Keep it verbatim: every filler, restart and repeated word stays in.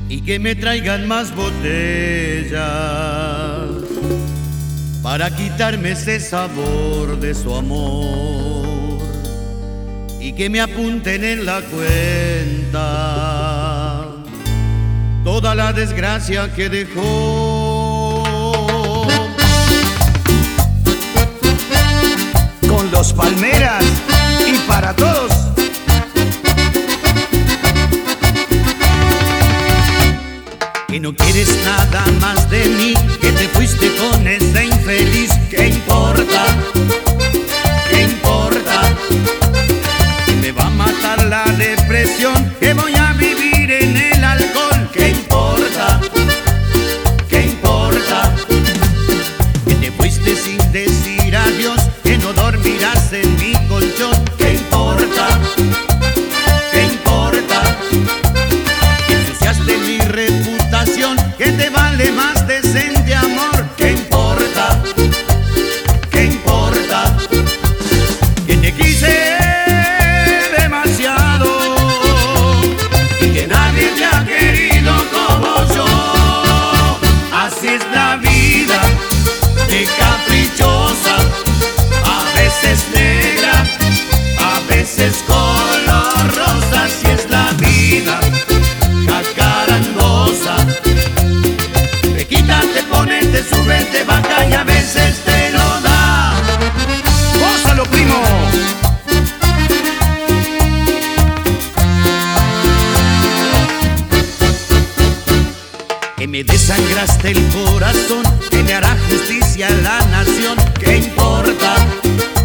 y que me traigan más botellas para quitarme ese sabor de su amor y que me apunten en la cuenta toda la desgracia que dejó. Con los Palmeras y para todos. Que no quieres nada más de mí, que te fuiste con ese infeliz. ¿Qué importa? ¿Qué importa? Que me va a matar la depresión, que voy a vivir en el alcohol. ¿Qué importa? ¿Qué importa? Que te fuiste sin decir adiós, que no dormirás en mi colchón. ¿Qué importa? ¿Qué importa? Que ensuciaste mi reputación, que te vale más decente amor. ¿Qué importa? ¿Qué importa? Que te quise demasiado y que nadie te ha querido como yo. Así es la vida, de caprichosa, a veces negra, a veces color rosa. Así es la vida, jacarandosa. Te quita, te pone, te sube, te baja y a veces te lo da. ¡Gózalo, primo! Que me desangraste el corazón, que me hará justicia la nación. ¿Qué importa?